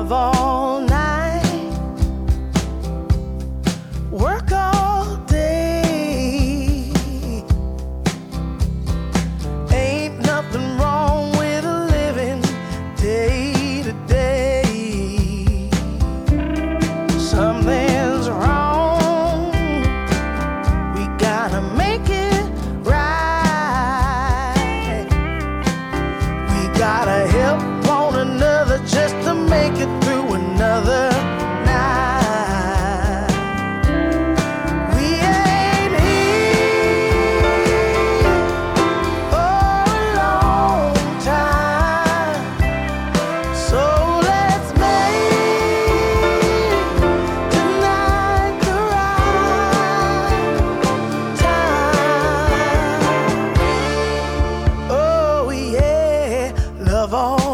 love all night, work all day. Ain't nothing wrong with living day to day. Something's wrong, we gotta make it right. We gotta help one another just to make it through another night. We ain't here for a long time, so let's make tonight the right time. Oh yeah, love all